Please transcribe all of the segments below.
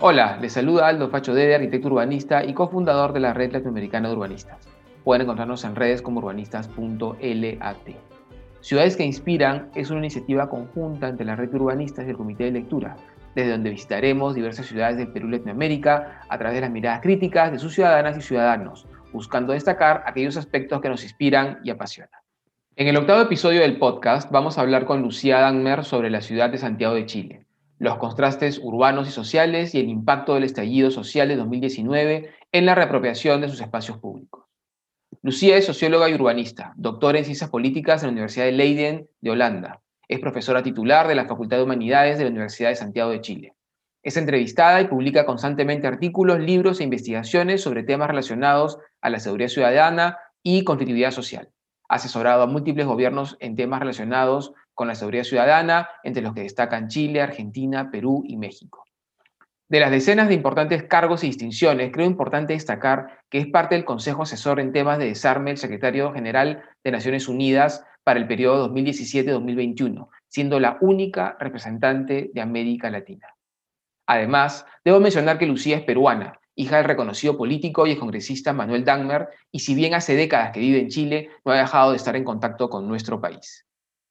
Hola, les saluda Aldo Facho Dede, arquitecto urbanista y cofundador de la Red Latinoamericana de Urbanistas. Pueden encontrarnos en redes como urbanistas.lat. Ciudades que Inspiran es una iniciativa conjunta entre la Red de Urbanistas y el Comité de Lectura, desde donde visitaremos diversas ciudades del Perú y Latinoamérica a través de las miradas críticas de sus ciudadanas y ciudadanos, buscando destacar aquellos aspectos que nos inspiran y apasionan. En el octavo episodio del podcast vamos a hablar con Lucía Dagmer sobre la ciudad de Santiago de Chile, los contrastes urbanos y sociales y el impacto del estallido social de 2019 en la reapropiación de sus espacios públicos. Lucía es socióloga y urbanista, doctora en ciencias políticas en la Universidad de Leiden de Holanda. Es profesora titular de la Facultad de Humanidades de la Universidad de Santiago de Chile. Es entrevistada y publica constantemente artículos, libros e investigaciones sobre temas relacionados a la seguridad ciudadana y conflictividad social. Ha asesorado a múltiples gobiernos en temas relacionados con la seguridad ciudadana, entre los que destacan Chile, Argentina, Perú y México. De las decenas de importantes cargos y distinciones, creo importante destacar que es parte del Consejo Asesor en temas de desarme del Secretario General de Naciones Unidas para el periodo 2017-2021, siendo la única representante de América Latina. Además, debo mencionar que Lucía es peruana, hija del reconocido político y excongresista Manuel Dagmer, y si bien hace décadas que vive en Chile, no ha dejado de estar en contacto con nuestro país.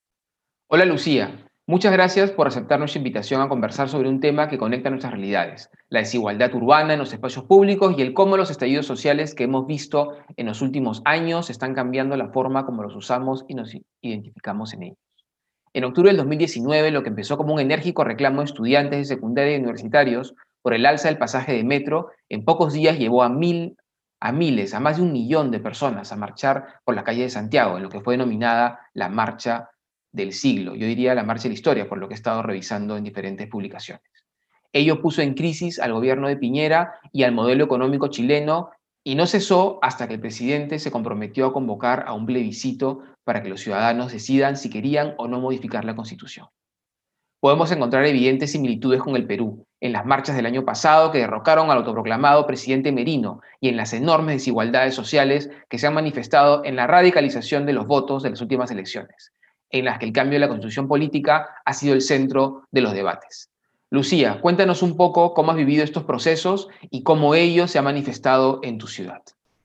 Hola Lucía, muchas gracias por aceptar nuestra invitación a conversar sobre un tema que conecta nuestras realidades, la desigualdad urbana en los espacios públicos y el cómo los estallidos sociales que hemos visto en los últimos años están cambiando la forma como los usamos y nos identificamos en ellos. En octubre del 2019, lo que empezó como un enérgico reclamo de estudiantes de secundaria y universitarios por el alza del pasaje de metro, en pocos días llevó a miles, a más de 1 millón de personas a marchar por la calle de Santiago, en lo que fue denominada la Marcha del Siglo. Yo diría la Marcha de la Historia, por lo que he estado revisando en diferentes publicaciones. Ello puso en crisis al gobierno de Piñera y al modelo económico chileno y no cesó hasta que el presidente se comprometió a convocar a un plebiscito para que los ciudadanos decidan si querían o no modificar la Constitución. Podemos encontrar evidentes similitudes con el Perú, en las marchas del año pasado que derrocaron al autoproclamado presidente Merino y en las enormes desigualdades sociales que se han manifestado en la radicalización de los votos de las últimas elecciones, en las que el cambio de la constitución política ha sido el centro de los debates. Lucía, cuéntanos un poco cómo has vivido estos procesos y cómo ello se ha manifestado en tu ciudad.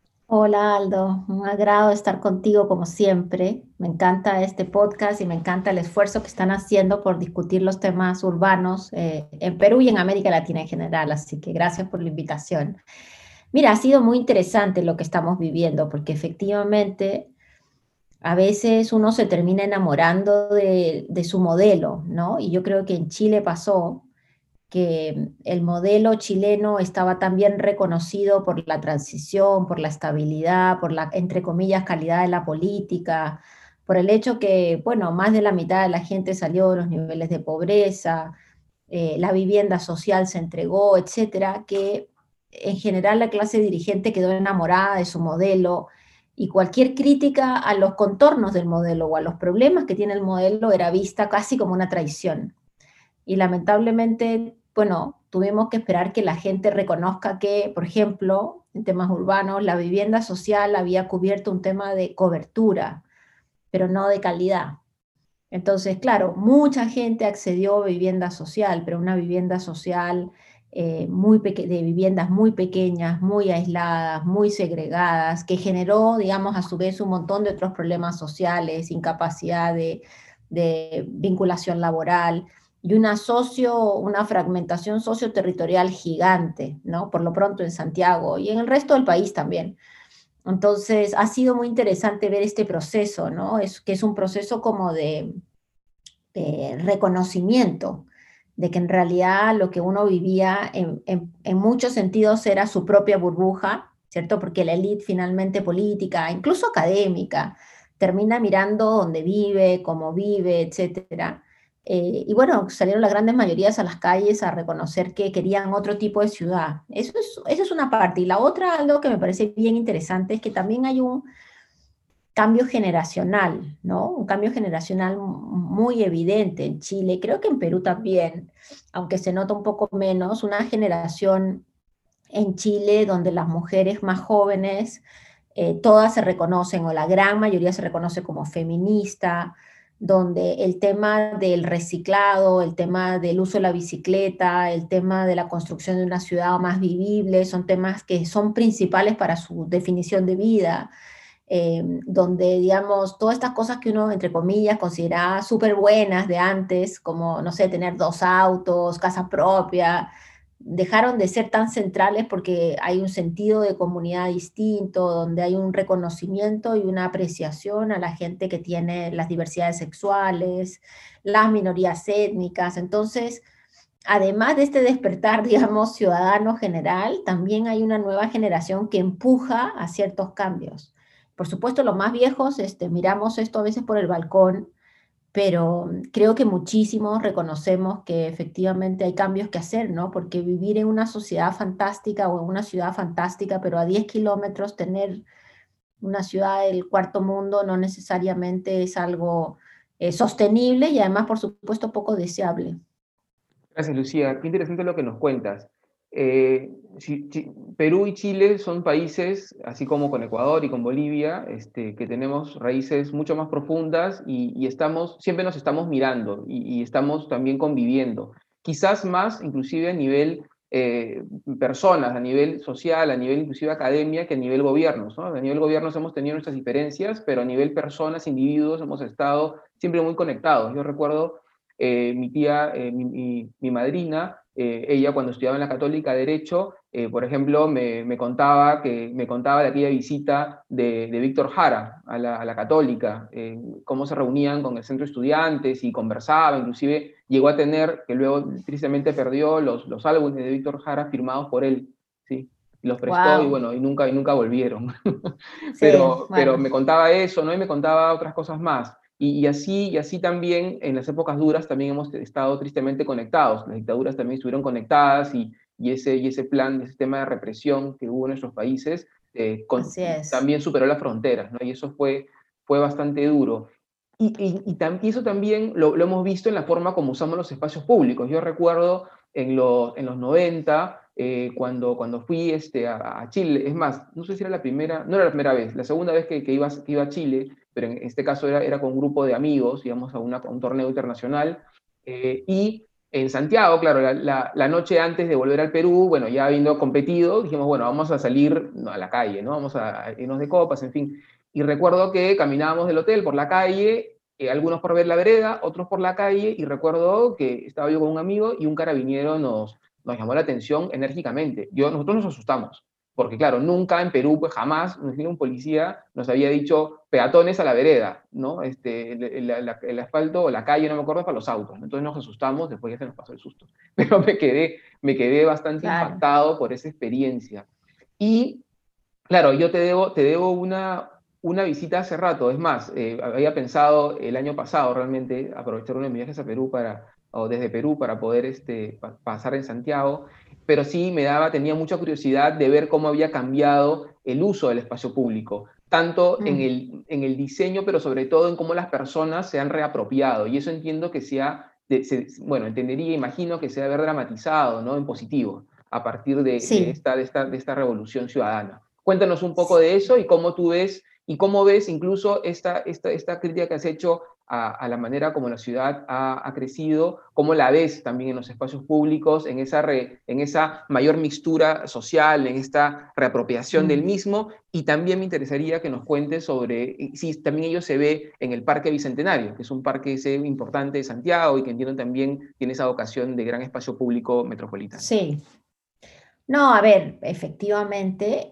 Hola Aldo, un agrado estar contigo como siempre. Me encanta este podcast y me encanta el esfuerzo que están haciendo por discutir los temas urbanos en Perú y en América Latina en general. Así que gracias por la invitación. Mira, ha sido muy interesante lo que estamos viviendo porque efectivamente a veces uno se termina enamorando de su modelo, ¿no? Y yo creo que en Chile pasó que el modelo chileno estaba tan bien reconocido por la transición, por la estabilidad, por la, entre comillas, calidad de la política, por el hecho que, bueno, más de la mitad de la gente salió de los niveles de pobreza, la vivienda social se entregó, etcétera, que en general la clase dirigente quedó enamorada de su modelo y cualquier crítica a los contornos del modelo o a los problemas que tiene el modelo era vista casi como una traición. Y lamentablemente, bueno, tuvimos que esperar que la gente reconozca que, por ejemplo, en temas urbanos, la vivienda social había cubierto un tema de cobertura, pero no de calidad. Entonces, claro, mucha gente accedió a vivienda social, pero una vivienda social de viviendas muy pequeñas, muy aisladas, muy segregadas, que generó, digamos, a su vez un montón de otros problemas sociales, incapacidad de vinculación laboral y una fragmentación socioterritorial gigante, ¿no? Por lo pronto en Santiago y en el resto del país también. Entonces, ha sido muy interesante ver este proceso, ¿no? Que es un proceso como de reconocimiento de que en realidad lo que uno vivía en muchos sentidos era su propia burbuja, ¿cierto? Porque la élite finalmente política, incluso académica, termina mirando dónde vive, cómo vive, etcétera. Y bueno, salieron las grandes mayorías a las calles a reconocer que querían otro tipo de ciudad. Eso es una parte. Y la otra, algo que me parece bien interesante, es que también hay un cambio generacional, ¿no? Un cambio generacional muy evidente en Chile, creo que en Perú también, aunque se nota un poco menos, una generación en Chile donde las mujeres más jóvenes, todas se reconocen, o la gran mayoría se reconoce como feminista, donde el tema del reciclado, el tema del uso de la bicicleta, el tema de la construcción de una ciudad más vivible, son temas que son principales para su definición de vida, donde, digamos, todas estas cosas que uno, entre comillas, consideraba súper buenas de antes, como, no sé, tener 2 autos, casa propia, dejaron de ser tan centrales porque hay un sentido de comunidad distinto, donde hay un reconocimiento y una apreciación a la gente que tiene las diversidades sexuales, las minorías étnicas. Entonces, además de este despertar, digamos, ciudadano general, también hay una nueva generación que empuja a ciertos cambios. Por supuesto, los más viejos, miramos esto a veces por el balcón, pero creo que muchísimos reconocemos que efectivamente hay cambios que hacer, ¿no? Porque vivir en una sociedad fantástica o en una ciudad fantástica, pero a 10 kilómetros tener una ciudad del cuarto mundo no necesariamente es algo sostenible y además, por supuesto, poco deseable. Gracias, Lucía. Qué interesante lo que nos cuentas. Perú y Chile son países, así como con Ecuador y con Bolivia, que tenemos raíces mucho más profundas y siempre nos estamos mirando y estamos también conviviendo. Quizás más, inclusive a nivel personas, a nivel social, a nivel inclusive academia, que a nivel gobiernos, ¿no? A nivel gobiernos hemos tenido nuestras diferencias, pero a nivel personas, individuos, hemos estado siempre muy conectados. Yo recuerdo mi tía, mi madrina, ella cuando estudiaba en la Católica Derecho, por ejemplo, me contaba de aquella visita de Víctor Jara a la Católica, cómo se reunían con el centro de estudiantes y conversaba, inclusive llegó a tener, que luego tristemente perdió, los álbumes de Víctor Jara firmados por él, ¿sí? Los prestó y Wow, bueno, y nunca volvieron. sí, Pero bueno, me contaba eso, ¿no? Y me contaba otras cosas más. Y así también en las épocas duras también hemos estado tristemente conectados. Las dictaduras también estuvieron conectadas y ese plan, ese sistema de represión que hubo en nuestros países así es. también superó las fronteras, ¿no? Y eso fue bastante duro. Y eso también lo hemos visto en la forma como usamos los espacios públicos. Yo recuerdo en los 90, cuando fui a Chile, es más, no sé si era la primera, no era la primera vez, la segunda vez que iba a Chile, pero en este caso era con un grupo de amigos, íbamos a un torneo internacional, y en Santiago, claro, la noche antes de volver al Perú, bueno, ya habiendo competido, dijimos, bueno, vamos a salir a la calle, ¿no? Vamos a irnos de copas, en fin. Y recuerdo que caminábamos del hotel por la calle, algunos por ver la vereda, otros por la calle, y recuerdo que estaba yo con un amigo y un carabinero nos llamó la atención enérgicamente. Nosotros nos asustamos, porque claro, nunca en Perú, pues jamás, un policía nos había dicho peatones a la vereda, ¿no? El asfalto o la calle, no me acuerdo, para los autos. Entonces nos asustamos, después ya se nos pasó el susto. Pero me quedé bastante Claro. impactado por esa experiencia. Y claro, yo te debo una visita hace rato. Es más, había pensado el año pasado realmente aprovechar uno de mis viajes a Perú o desde Perú para poder pasar en Santiago, pero sí tenía mucha curiosidad de ver cómo había cambiado el uso del espacio público, tanto en Mm. el diseño, pero sobre todo en cómo las personas se han reapropiado. Y eso entiendo que bueno, entendería, imagino que se debe haber dramatizado, ¿no? En positivo, a partir Sí. de esta revolución ciudadana. Cuéntanos un poco de eso y cómo ves incluso esta crítica que has hecho a la manera como la ciudad ha crecido, cómo la ves también en los espacios públicos, en esa mayor mixtura social, en esta reapropiación del Mm. mismo, y también me interesaría que nos cuentes sobre si también ello se ve en el Parque Bicentenario, que es un parque importante de Santiago y que entiendo también tiene esa vocación de gran espacio público metropolitano. Sí. No, a ver, efectivamente,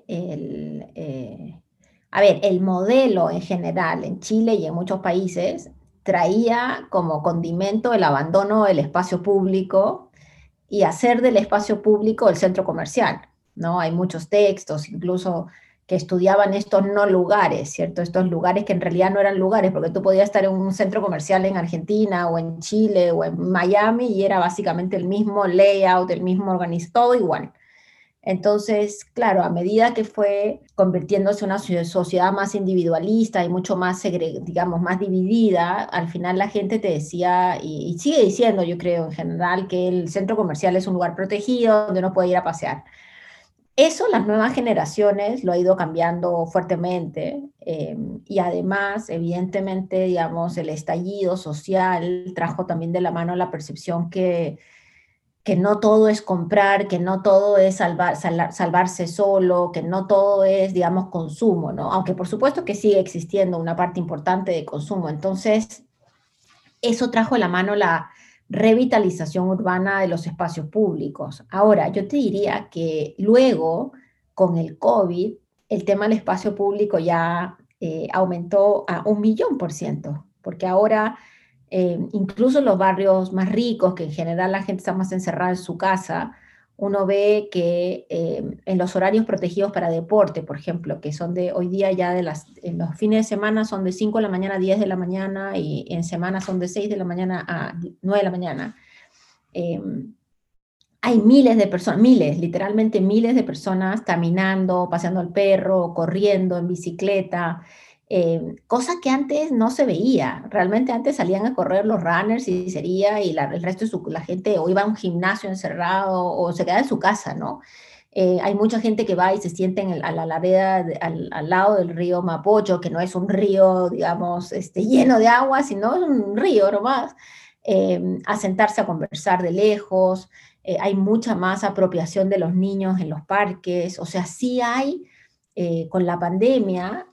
a ver, el modelo en general en Chile y en muchos países traía como condimento el abandono del espacio público y hacer del espacio público el centro comercial, ¿no? Hay muchos textos, incluso que estudiaban estos no lugares, ¿cierto? Estos lugares que en realidad no eran lugares, porque tú podías estar en un centro comercial en Argentina o en Chile o en Miami y era básicamente el mismo layout, el mismo organizado, todo igual. Entonces, claro, a medida que fue convirtiéndose en una sociedad más individualista y mucho más, digamos, más dividida, al final la gente te decía, y sigue diciendo, yo creo, en general, que el centro comercial es un lugar protegido donde uno puede ir a pasear. Eso las nuevas generaciones lo ha ido cambiando fuertemente y además, evidentemente, digamos, el estallido social trajo también de la mano la percepción que no todo es comprar, que no todo es salvarse solo, que no todo es, digamos, consumo, ¿no? Aunque por supuesto que sigue existiendo una parte importante de consumo. Entonces, eso trajo a la mano la revitalización urbana de los espacios públicos. Ahora, yo te diría que luego, con el COVID, el tema del espacio público ya aumentó a 1.000.000%, porque ahora incluso los barrios más ricos, que en general la gente está más encerrada en su casa, uno ve que en los horarios protegidos para deporte, por ejemplo, que son de hoy día ya en los fines de semana son de 5 de la mañana a 10 de la mañana y en semana son de 6 de la mañana a 9 de la mañana. Eh, Hay miles de personas, miles, literalmente miles de personas caminando, paseando al perro, corriendo en bicicleta, cosa que antes no se veía. Realmente antes salían a correr los runners y sería, y el resto de la gente o iba a un gimnasio encerrado o se quedaba en su casa, ¿no? Hay mucha gente que va y se sienta a la ladera, al lado del río Mapocho, que no es un río, digamos, lleno de agua, sino es un río nomás, a sentarse a conversar de lejos. Hay mucha más apropiación de los niños en los parques, o sea, sí hay, con la pandemia,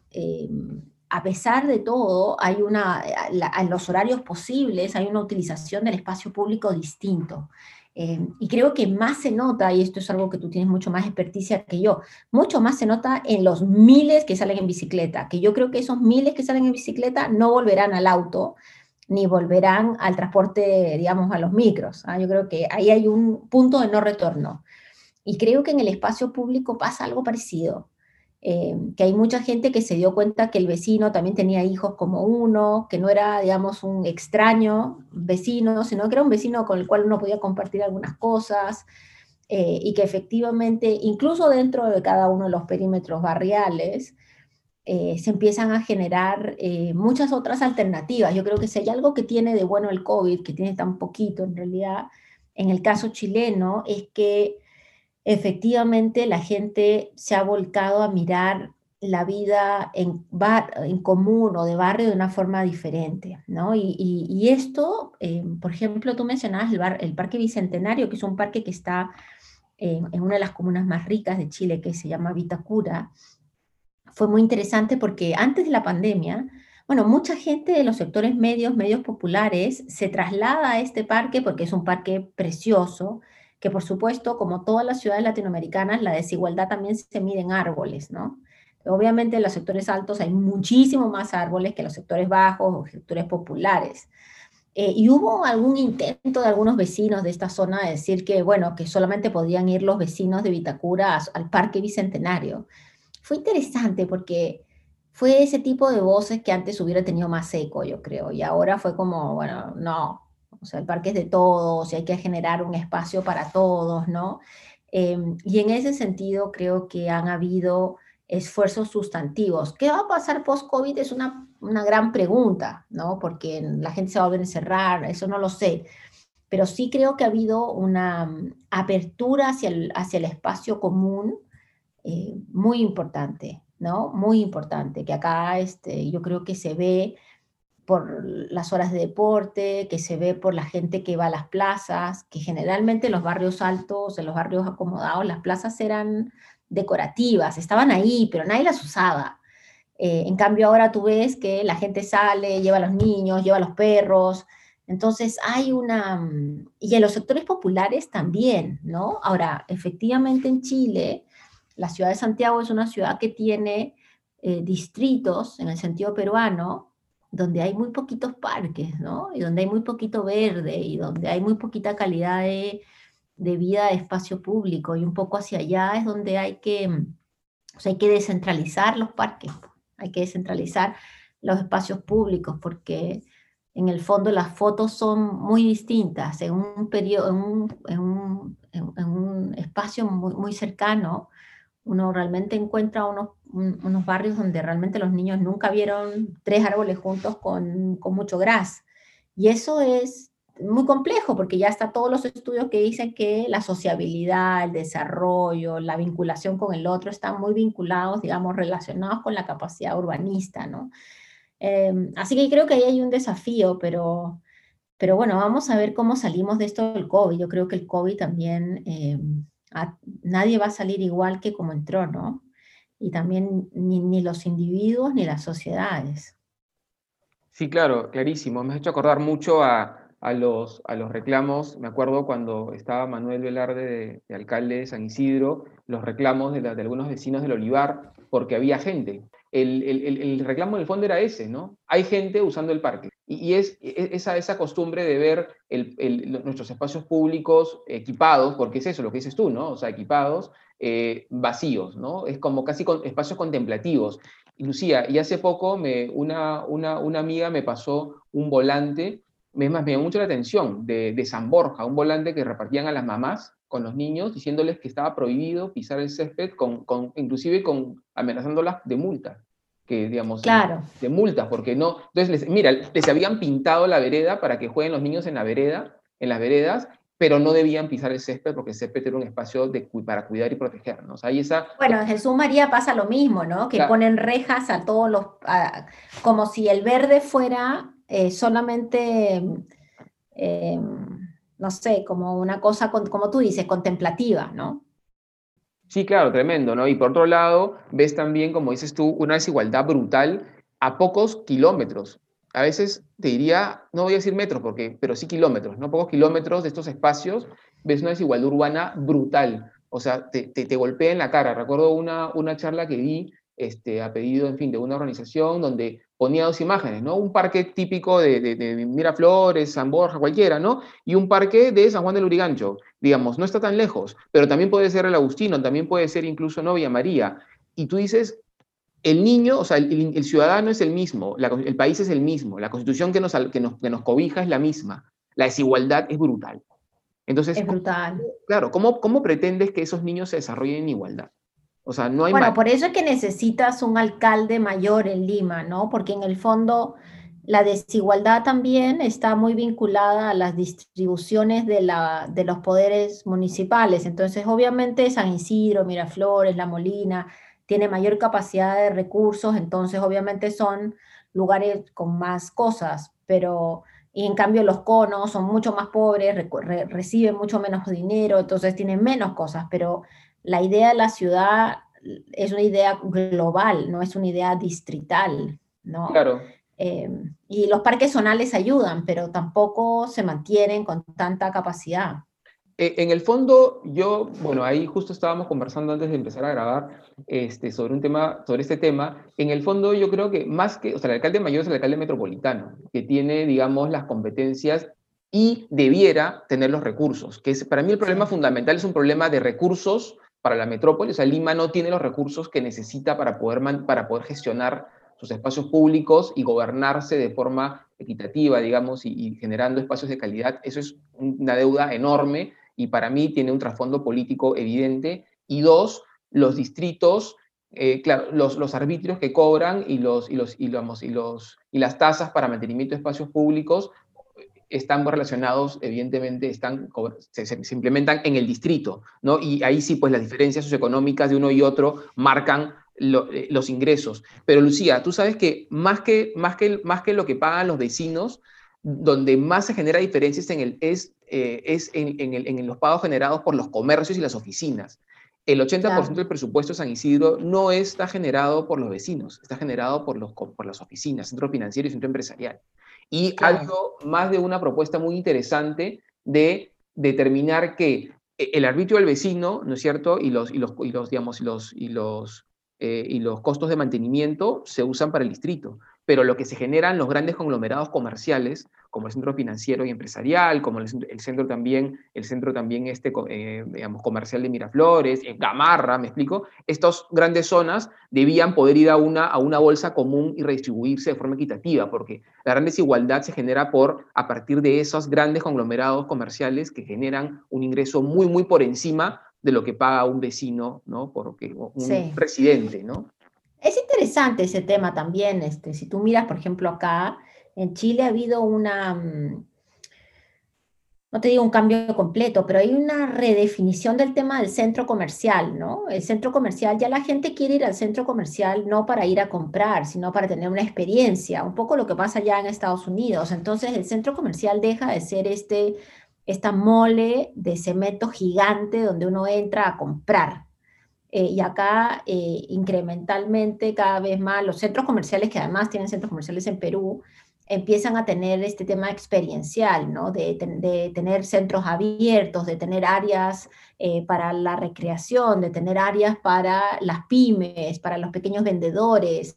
a pesar de todo, hay en los horarios posibles, hay una utilización del espacio público distinto. Y creo que más se nota, y esto es algo que tú tienes mucho más experticia que yo, mucho más se nota en los miles que salen en bicicleta, que yo creo que esos miles que salen en bicicleta no volverán al auto, ni volverán al transporte, digamos, a los micros. ¿Ah? Yo creo que ahí hay un punto de no retorno. Y creo que en el espacio público pasa algo parecido, que hay mucha gente que se dio cuenta que el vecino también tenía hijos como uno, que no era, digamos, un extraño vecino, sino que era un vecino con el cual uno podía compartir algunas cosas, y que efectivamente, incluso dentro de cada uno de los perímetros barriales, se empiezan a generar muchas otras alternativas. Yo creo que si hay algo que tiene de bueno el COVID, que tiene tan poquito en realidad, en el caso chileno, es que efectivamente la gente se ha volcado a mirar la vida en común o de barrio de una forma diferente, ¿no? Y esto, por ejemplo, tú mencionabas el Parque Bicentenario, que es un parque que está en una de las comunas más ricas de Chile, que se llama Vitacura. Fue muy interesante porque antes de la pandemia, bueno, mucha gente de los sectores medios, medios populares, se traslada a este parque porque es un parque precioso, que por supuesto, como todas las ciudades latinoamericanas, la desigualdad también se mide en árboles, ¿no? Obviamente en los sectores altos hay muchísimo más árboles que en los sectores bajos o sectores populares. Y hubo algún intento de algunos vecinos de esta zona de decir que, bueno, que solamente podían ir los vecinos de Vitacura al Parque Bicentenario. Fue interesante porque fue ese tipo de voces que antes hubiera tenido más eco, yo creo, y ahora fue como, bueno, no, o sea, el parque es de todos y hay que generar un espacio para todos, ¿no? Y en ese sentido creo que han habido esfuerzos sustantivos. ¿Qué va a pasar post-COVID? Es una gran pregunta, ¿no? Porque la gente se va a volver a encerrar, eso no lo sé, pero sí creo que ha habido una apertura hacia el espacio común, muy importante, ¿no? Muy importante, que acá yo creo que se ve por las horas de deporte, que se ve por la gente que va a las plazas, que generalmente en los barrios altos, en los barrios acomodados, las plazas eran decorativas, estaban ahí, pero nadie las usaba. En cambio ahora tú ves que la gente sale, lleva a los niños, lleva a los perros, entonces hay y en los sectores populares también, ¿no? Ahora, efectivamente en Chile, la ciudad de Santiago es una ciudad que tiene distritos, en el sentido peruano, donde hay muy poquitos parques, ¿no? Y donde hay muy poquito verde y donde hay muy poquita calidad de vida de espacio público. Y un poco hacia allá es donde o sea, hay que descentralizar los parques, hay que descentralizar los espacios públicos, porque en el fondo las fotos son muy distintas. En un periodo, en un espacio muy, muy cercano, uno realmente encuentra unos barrios donde realmente los niños nunca vieron tres árboles juntos con mucho gras. Y eso es muy complejo porque ya está todos los estudios que dicen que la sociabilidad, el desarrollo, la vinculación con el otro están muy vinculados, digamos, relacionados con la capacidad urbanista, ¿no? Así que creo que ahí hay un desafío, pero bueno, vamos a ver cómo salimos de esto del COVID. Yo creo que el COVID también, nadie va a salir igual que como entró, ¿no? Y también ni los individuos ni las sociedades. Sí, claro, clarísimo. Me has hecho acordar mucho a los reclamos. Me acuerdo cuando estaba Manuel Velarde de alcalde de San Isidro, los reclamos de algunos vecinos del Olivar, porque había gente. El reclamo en el fondo era ese, ¿no? Hay gente usando el parque. Y es esa costumbre de ver nuestros espacios públicos equipados, porque es eso lo que dices tú, ¿no? O sea, equipados, vacíos, ¿no? Es como casi espacios contemplativos. Lucía, y hace poco una amiga me pasó un volante, es más, me llamó mucho la atención, de San Borja, un volante que repartían a las mamás con los niños, diciéndoles que estaba prohibido pisar el césped, inclusive amenazándolas de multa, que digamos, Claro. de multas, porque no, entonces, mira, les habían pintado la vereda para que jueguen los niños en la vereda, en las veredas, pero no debían pisar el césped porque el césped era un espacio para cuidar y proteger, ¿no? O sea, hay esa... Bueno, en Jesús María pasa lo mismo, ¿no? Que la- ponen rejas a todos como si el verde fuera solamente, eh, no sé, como una cosa, como tú dices, contemplativa, ¿no? Sí, claro, tremendo, ¿no? Y por otro lado, ves también, como dices tú, una desigualdad brutal a pocos kilómetros. A veces te diría, no voy a decir metros, pero sí kilómetros, ¿no? Pocos kilómetros de estos espacios, ves una desigualdad urbana brutal. O sea, te golpea en la cara. Recuerdo una charla que vi a pedido, en fin, de una organización donde ponía dos imágenes, ¿no? Un parque típico de Miraflores, San Borja, cualquiera, ¿no? Y un parque de San Juan del Lurigancho, digamos, no está tan lejos, pero también puede ser el Agustino, también puede ser incluso Novia María. Y tú dices, el niño, o sea, el ciudadano es el mismo, el país es el mismo, la constitución que nos cobija es la misma, la desigualdad es brutal. Entonces, Es brutal. claro, ¿cómo pretendes que esos niños se desarrollen en igualdad? O sea, no hay Bueno, mal. por eso es que necesitas un alcalde mayor en Lima, ¿no? Porque en el fondo la desigualdad también está muy vinculada a las distribuciones de los poderes municipales. Entonces, obviamente, San Isidro, Miraflores, La Molina, tiene mayor capacidad de recursos, entonces obviamente son lugares con más cosas, pero y en cambio los conos son mucho más pobres, reciben mucho menos dinero, entonces tienen menos cosas, pero la idea de la ciudad es una idea global, no es una idea distrital, ¿no? Claro. Eh, y los parques zonales ayudan, pero tampoco se mantienen con tanta capacidad. En el fondo, bueno, ahí justo estábamos conversando antes de empezar a grabar sobre este tema. En el fondo, yo creo que más que, o sea, el alcalde mayor es el alcalde metropolitano, que tiene, digamos, las competencias y debiera tener los recursos, para mí el problema Sí, fundamental es un problema de recursos para la metrópoli. O sea, Lima no tiene los recursos que necesita para poder gestionar sus espacios públicos y gobernarse de forma equitativa, digamos, y generando espacios de calidad. Eso es una deuda enorme y para mí tiene un trasfondo político evidente. Y dos, los distritos, claro, los arbitrios que cobran y las tasas para mantenimiento de espacios públicos están relacionados, evidentemente, se implementan en el distrito, ¿no? Y ahí sí, pues las diferencias socioeconómicas de uno y otro marcan los ingresos. Pero Lucía, tú sabes que más que lo que pagan los vecinos, donde más se genera diferencias en los pagos generados por los comercios y las oficinas. El 80% claro, del presupuesto de San Isidro no está generado por los vecinos, está generado por las oficinas, centro financiero y centro empresarial. Y ha claro. habido más de una propuesta muy interesante de determinar que el arbitrio del vecino, ¿no es cierto? Y los costos de mantenimiento se usan para el distrito. Pero lo que se generan los grandes conglomerados comerciales, como el centro financiero y empresarial, como el centro también digamos, comercial de Miraflores, Gamarra, ¿me explico? Estas grandes zonas debían poder ir a una bolsa común y redistribuirse de forma equitativa, porque la gran desigualdad se genera a partir de esos grandes conglomerados comerciales que generan un ingreso muy, muy por encima de lo que paga un vecino, ¿no? Un Sí. residente, ¿no? Es interesante ese tema también. Si tú miras, por ejemplo, acá en Chile ha habido no te digo un cambio completo, pero hay una redefinición del tema del centro comercial, ¿no? El centro comercial, ya la gente quiere ir al centro comercial no para ir a comprar, sino para tener una experiencia, un poco lo que pasa ya en Estados Unidos. Entonces, el centro comercial deja de ser esta mole de cemento gigante donde uno entra a comprar. Y acá, incrementalmente, cada vez más, los centros comerciales, que además tienen centros comerciales en Perú, empiezan a tener este tema experiencial, ¿no? De tener centros abiertos, de tener áreas para la recreación, de tener áreas para las pymes, para los pequeños vendedores.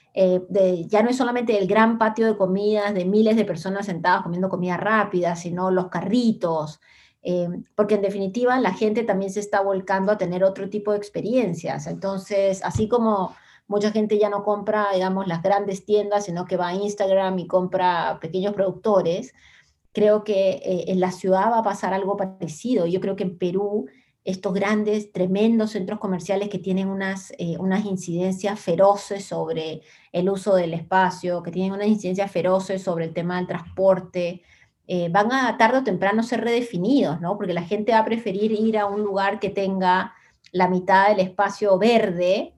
Ya no es solamente el gran patio de comidas de miles de personas sentadas comiendo comida rápida, sino los carritos, porque en definitiva la gente también se está volcando a tener otro tipo de experiencias. Entonces, así como mucha gente ya no compra, digamos, las grandes tiendas, sino que va a Instagram y compra pequeños productores, creo que en la ciudad va a pasar algo parecido. Yo creo que en Perú estos grandes, tremendos centros comerciales que tienen unas incidencias feroces sobre el uso del espacio, que tienen unas incidencias feroces sobre el tema del transporte, van a tarde o temprano ser redefinidos, ¿no? Porque la gente va a preferir ir a un lugar que tenga la mitad del espacio verde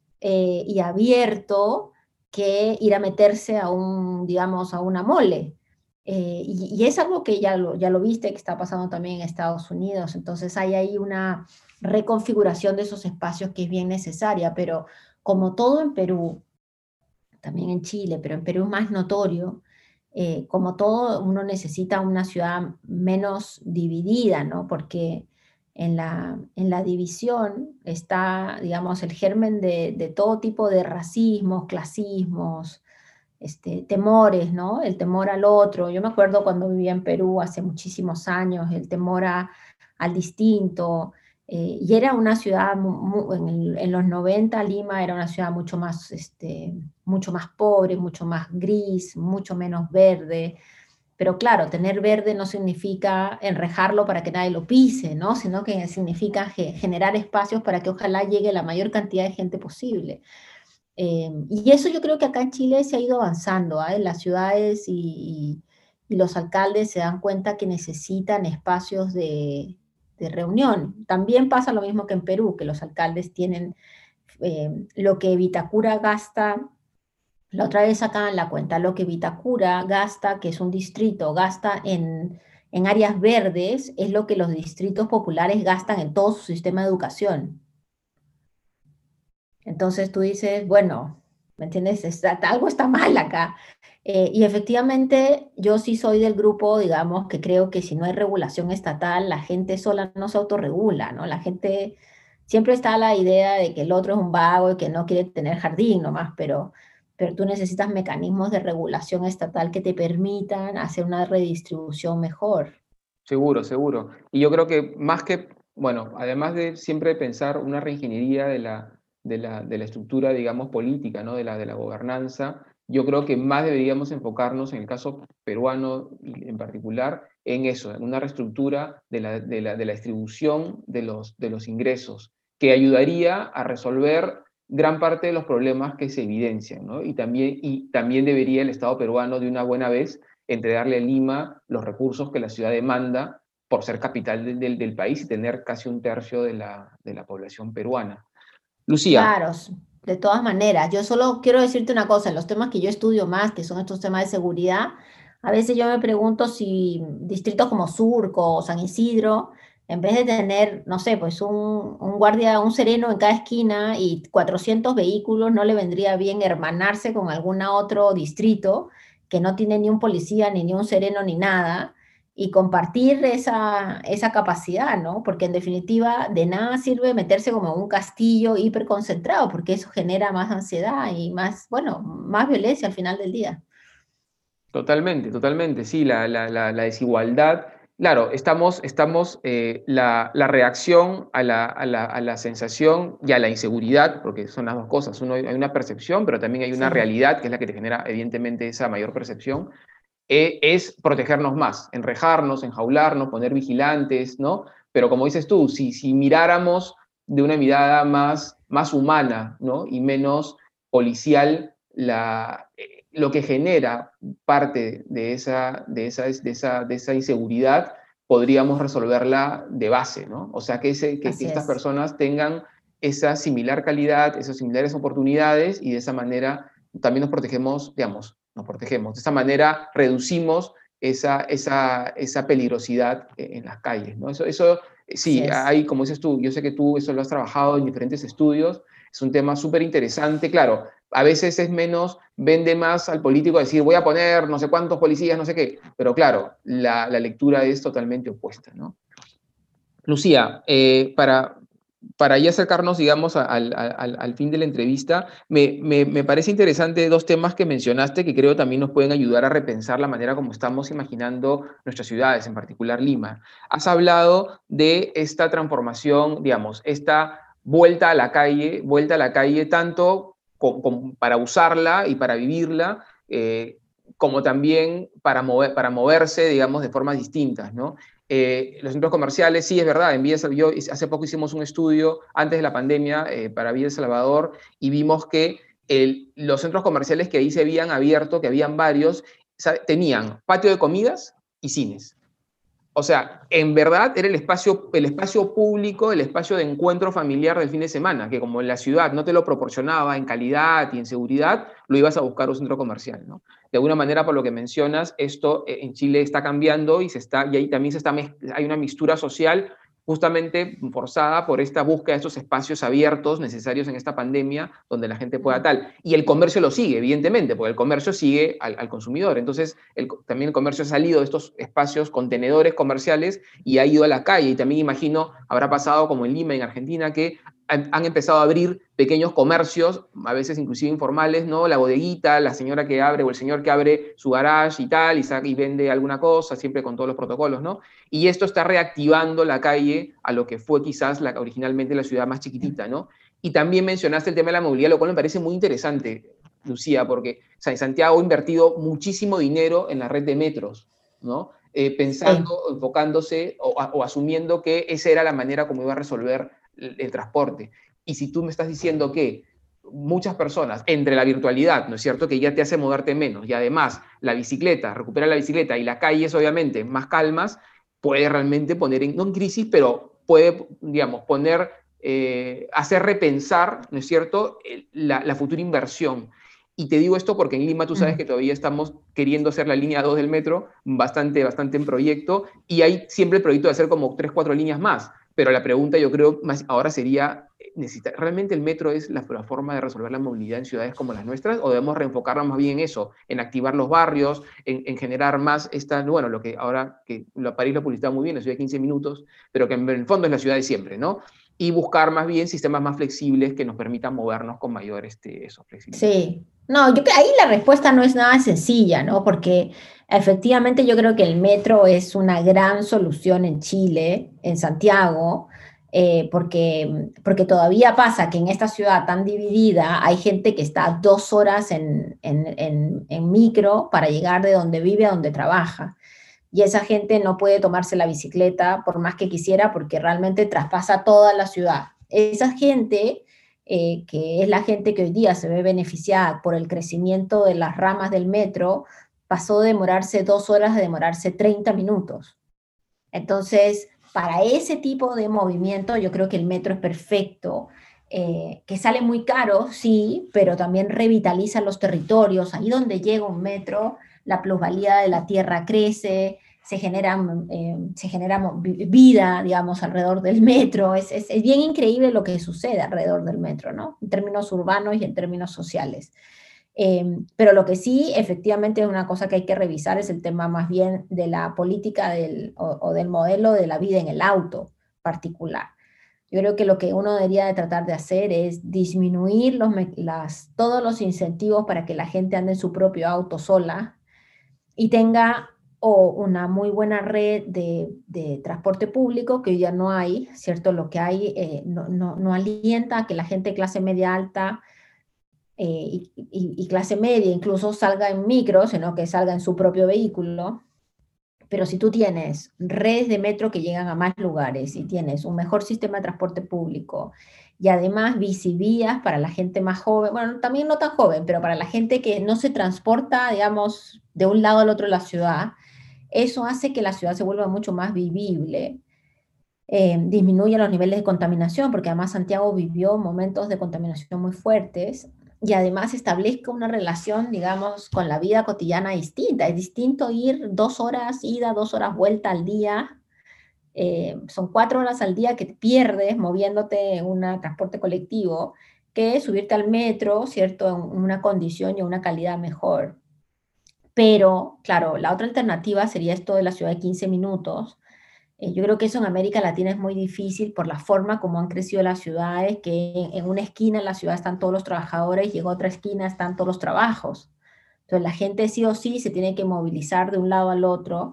y abierto que ir a meterse a digamos, a una mole. Y es algo que ya lo viste que está pasando también en Estados Unidos. Entonces hay ahí una reconfiguración de esos espacios que es bien necesaria, pero como todo en Perú, también en Chile, pero en Perú es más notorio, como todo, uno necesita una ciudad menos dividida, ¿no? Porque en la división está, digamos, el germen de todo tipo de racismos, clasismos, temores, ¿no? El temor al otro. Yo me acuerdo cuando vivía en Perú hace muchísimos años, el temor al distinto. Y era una ciudad, en los 90 Lima era una ciudad mucho más pobre, mucho más gris, mucho menos verde. Pero claro, tener verde no significa enrejarlo para que nadie lo pise, ¿no? Sino que significa generar espacios para que ojalá llegue la mayor cantidad de gente posible. Y eso yo creo que acá en Chile se ha ido avanzando, ¿ah? En las ciudades y los alcaldes se dan cuenta que necesitan espacios de reunión. También pasa lo mismo que en Perú, que los alcaldes tienen lo que Vitacura gasta. La otra vez sacaban la cuenta, lo que Vitacura gasta, que es un distrito, gasta en áreas verdes, es lo que los distritos populares gastan en todo su sistema de educación. Entonces tú dices, bueno, ¿me entiendes? Algo está mal acá. Y efectivamente yo sí soy del grupo, digamos, que creo que si no hay regulación estatal, la gente sola no se autorregula, ¿no? La gente siempre está la idea de que el otro es un vago y que no quiere tener jardín nomás, pero tú necesitas mecanismos de regulación estatal que te permitan hacer una redistribución mejor. Seguro, seguro. Y yo creo que más que, bueno, además de siempre pensar una reingeniería de la estructura, digamos, política, ¿no? De la gobernanza, yo creo que más deberíamos enfocarnos, en el caso peruano en particular, en eso, en una reestructura de la distribución de los ingresos, que ayudaría a resolver gran parte de los problemas que se evidencian, ¿no? Y también debería el Estado peruano de una buena vez entregarle a Lima los recursos que la ciudad demanda por ser capital del país y tener casi un tercio de la población peruana. Lucía, Claro, de todas maneras. Yo solo quiero decirte una cosa, en los temas que yo estudio más, que son estos temas de seguridad, a veces yo me pregunto si distritos como Surco o San Isidro, en vez de tener, no sé, pues un guardia, un sereno en cada esquina y 400 vehículos, no le vendría bien hermanarse con algún otro distrito que no tiene ni un policía, ni un sereno, ni nada y compartir esa capacidad, ¿no? Porque en definitiva de nada sirve meterse como en un castillo hiperconcentrado, porque eso genera más ansiedad y más, bueno, más violencia al final del día. totalmente, totalmente, sí, la desigualdad. Claro, la reacción a la sensación y a la inseguridad, porque son las dos cosas. Hay una percepción, pero también hay una Sí, realidad que es la que te genera, evidentemente, esa mayor percepción. Es protegernos más, enrejarnos, enjaularnos, poner vigilantes, ¿no? Pero como dices tú, si miráramos de una mirada más humana, ¿no? Y menos policial, lo que genera parte de esa inseguridad podríamos resolverla de base, ¿no? O sea, que Así estas es. personas tengan esa similar calidad, esas similares oportunidades, y de esa manera también nos protegemos, digamos, nos protegemos. De esa manera reducimos esa peligrosidad en las calles, ¿no? Así Sí, es. hay, como dices tú, yo sé que tú eso lo has trabajado en diferentes estudios, es un tema súper interesante, claro, a veces es menos, vende más al político decir voy a poner no sé cuántos policías, no sé qué, pero claro, la lectura es totalmente opuesta, ¿no? Lucía, para ya acercarnos, digamos, al fin de la entrevista, me parece interesante dos temas que mencionaste que creo también nos pueden ayudar a repensar la manera como estamos imaginando nuestras ciudades, en particular Lima. Has hablado de esta transformación, digamos, esta vuelta a la calle tanto para usarla y para vivirla, como también para moverse, digamos, de formas distintas, ¿no? Los centros comerciales, sí, es verdad, hace poco hicimos un estudio antes de la pandemia para Villa El Salvador y vimos que los centros comerciales que ahí se habían abierto, que habían varios, tenían patio de comidas y cines. O sea, en verdad era el espacio público, el espacio de encuentro familiar del fin de semana, que como en la ciudad no te lo proporcionaba en calidad y en seguridad, lo ibas a buscar a un centro comercial, ¿no? De alguna manera, por lo que mencionas, esto en Chile está cambiando y ahí también hay una mixtura social justamente forzada por esta búsqueda de estos espacios abiertos necesarios en esta pandemia, donde la gente pueda tal. Y el comercio lo sigue, evidentemente, porque el comercio sigue al consumidor. Entonces, también el comercio ha salido de estos espacios, contenedores comerciales, y ha ido a la calle. Y también imagino, habrá pasado como en Lima, en Argentina, que han empezado a abrir pequeños comercios, a veces inclusive informales, ¿no? La bodeguita, la señora que abre o el señor que abre su garage y tal, y vende alguna cosa, siempre con todos los protocolos, ¿no? Y esto está reactivando la calle a lo que fue quizás originalmente la ciudad más chiquitita, ¿no? Y también mencionaste el tema de la movilidad, lo cual me parece muy interesante, Lucía, porque Santiago ha invertido muchísimo dinero en la red de metros, ¿no? Pensando, Sí. enfocándose o asumiendo que esa era la manera como iba a resolver el transporte. Y si tú me estás diciendo que muchas personas, entre la virtualidad, ¿no es cierto?, que ya te hace moverte menos, y además la bicicleta, recupera la bicicleta y las calles, obviamente, más calmas, puede realmente poner, no en crisis, pero puede, digamos, hacer repensar, ¿no es cierto?, la futura inversión. Y te digo esto porque en Lima tú sabes que todavía estamos queriendo hacer la línea 2 del metro, bastante en proyecto, y hay siempre el proyecto de hacer como 3, 4 líneas más. Pero la pregunta yo creo más ahora sería, ¿realmente el metro es la forma de resolver la movilidad en ciudades como las nuestras? ¿O debemos reenfocarnos más bien en eso, en activar los barrios, en generar más bueno, lo que ahora, que París lo publicita muy bien, la ciudad de 15 minutos, pero que en el fondo es la ciudad de siempre, ¿no? Y buscar más bien sistemas más flexibles que nos permitan movernos con mayor flexibilidad. Sí, no, yo creo ahí la respuesta no es nada sencilla, ¿no? Porque efectivamente yo creo que el metro es una gran solución en Chile, en Santiago, porque todavía pasa que en esta ciudad tan dividida hay gente que está 2 horas en micro para llegar de donde vive a donde trabaja. Y esa gente no puede tomarse la bicicleta por más que quisiera porque realmente traspasa toda la ciudad. Esa gente que es la gente que hoy día se ve beneficiada por el crecimiento de las ramas del metro, pasó de demorarse 2 horas a demorarse 30 minutos. Entonces, para ese tipo de movimiento, yo creo que el metro es perfecto, que sale muy caro, sí, pero también revitaliza los territorios. Ahí donde llega un metro, la plusvalía de la tierra crece, se genera vida, digamos, alrededor del metro. Es bien increíble lo que sucede alrededor del metro, ¿no? En términos urbanos y en términos sociales. Pero lo que sí, efectivamente, es una cosa que hay que revisar es el tema más bien de la política o del modelo de la vida en el auto particular. Yo creo que lo que uno debería de tratar de hacer es disminuir todos los incentivos para que la gente ande en su propio auto sola y tenga una muy buena red de transporte público, que hoy ya no hay, ¿cierto? Lo que hay no alienta a que la gente de clase media alta y clase media incluso salga en micro, sino que salga en su propio vehículo. Pero si tú tienes redes de metro que llegan a más lugares y tienes un mejor sistema de transporte público y además bicivías para la gente más joven, bueno, también no tan joven, pero para la gente que no se transporta, digamos, de un lado al otro de la ciudad, Eso hace que la ciudad se vuelva mucho más vivible, disminuye los niveles de contaminación, porque además Santiago vivió momentos de contaminación muy fuertes, y además establezca una relación, digamos, con la vida cotidiana distinta. Es distinto ir 2 horas ida, 2 horas vuelta al día. Son 4 horas al día que te pierdes moviéndote en un transporte colectivo, que subirte al metro, ¿cierto? En una condición y una calidad mejor. Pero, claro, la otra alternativa sería esto de la ciudad de 15 minutos. Yo creo que eso en América Latina es muy difícil por la forma como han crecido las ciudades, que en una esquina en la ciudad están todos los trabajadores y en otra esquina están todos los trabajos. Entonces la gente sí o sí se tiene que movilizar de un lado al otro,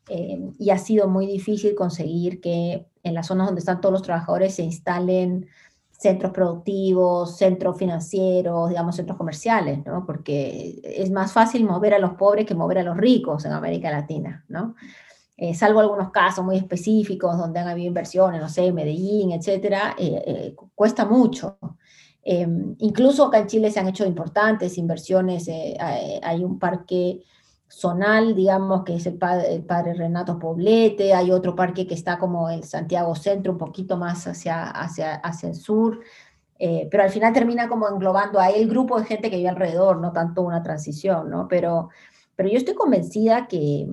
y ha sido muy difícil conseguir que en las zonas donde están todos los trabajadores se instalen centros productivos, centros financieros, digamos, centros comerciales, ¿no? Porque es más fácil mover a los pobres que mover a los ricos en América Latina, ¿no? Salvo algunos casos muy específicos donde han habido inversiones, no sé, Medellín, etcétera, cuesta mucho. Incluso acá en Chile se han hecho importantes inversiones, hay un parque zonal, digamos, que es el padre Renato Poblete, hay otro parque que está como el Santiago Centro, un poquito más hacia el sur, pero al final termina como englobando a el grupo de gente que vive alrededor, no tanto una transición, ¿no? Pero yo estoy convencida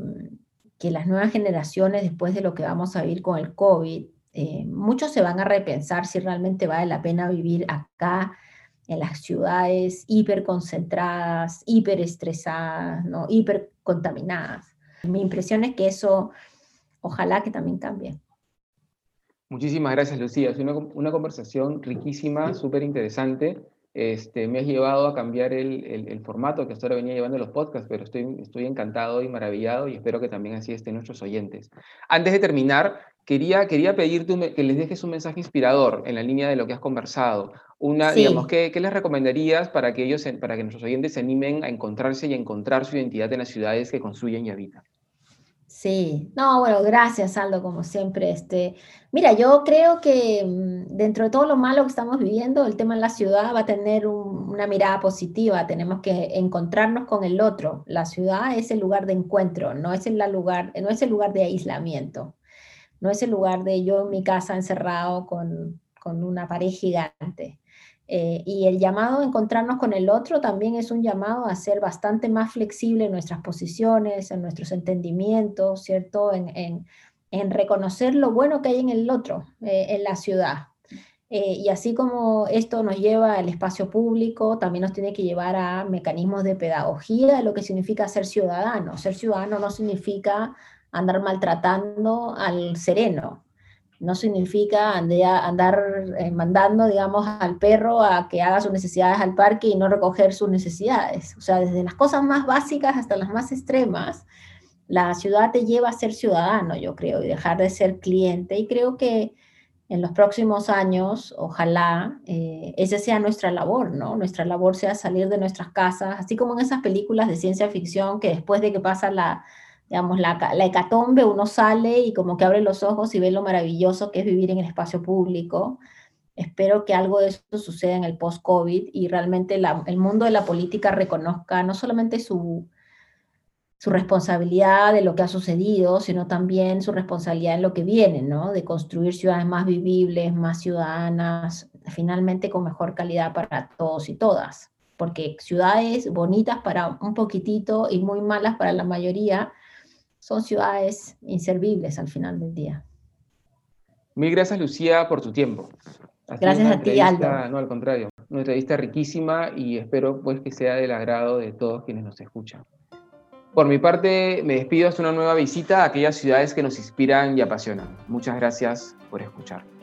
que las nuevas generaciones, después de lo que vamos a vivir con el COVID, muchos se van a repensar si realmente vale la pena vivir acá en las ciudades hiperconcentradas, hiperestresadas, ¿no? Hipercontaminadas. Mi impresión es que eso, ojalá que también cambie. Muchísimas gracias, Lucía. Es una conversación riquísima, súper interesante. Me has llevado a cambiar el formato que hasta ahora venía llevando los podcasts, pero estoy encantado y maravillado y espero que también así estén nuestros oyentes. Antes de terminar, quería pedirte que les dejes un mensaje inspirador en la línea de lo que has conversado. Digamos, Sí. ¿qué les recomendarías para que nuestros oyentes se animen a encontrarse y a encontrar su identidad en las ciudades que construyen y habitan? Sí, no, bueno, gracias Aldo, como siempre. Mira, yo creo que dentro de todo lo malo que estamos viviendo, el tema en la ciudad va a tener una mirada positiva. Tenemos que encontrarnos con el otro. La ciudad es el lugar de encuentro, no es el lugar de aislamiento, no es el lugar de yo en mi casa encerrado con una pared gigante. Y el llamado a encontrarnos con el otro también es un llamado a ser bastante más flexible en nuestras posiciones, en nuestros entendimientos, ¿cierto? En reconocer lo bueno que hay en el otro, en la ciudad. Y así como esto nos lleva al espacio público, también nos tiene que llevar a mecanismos de pedagogía de lo que significa ser ciudadano. Ser ciudadano no significa andar maltratando al sereno, no significa andar mandando, digamos, al perro a que haga sus necesidades al parque y no recoger sus necesidades. O sea, desde las cosas más básicas hasta las más extremas, la ciudad te lleva a ser ciudadano, yo creo, y dejar de ser cliente. Y creo que en los próximos años, ojalá, esa sea nuestra labor, ¿no? Nuestra labor sea salir de nuestras casas, así como en esas películas de ciencia ficción que después de que pasa digamos, la hecatombe, uno sale y como que abre los ojos y ve lo maravilloso que es vivir en el espacio público. Espero que algo de eso suceda en el post-COVID y realmente el mundo de la política reconozca no solamente su responsabilidad de lo que ha sucedido, sino también su responsabilidad en lo que viene, ¿no? De construir ciudades más vivibles, más ciudadanas, finalmente con mejor calidad para todos y todas. Porque ciudades bonitas para un poquitito y muy malas para la mayoría son ciudades inservibles al final del día. Mil gracias, Lucía, por tu tiempo. Ha sido Gracias una a ti, Aldo. entrevista, no, al contrario, una entrevista riquísima y espero pues que sea del agrado de todos quienes nos escuchan. Por mi parte, me despido hasta una nueva visita a aquellas ciudades que nos inspiran y apasionan. Muchas gracias por escuchar.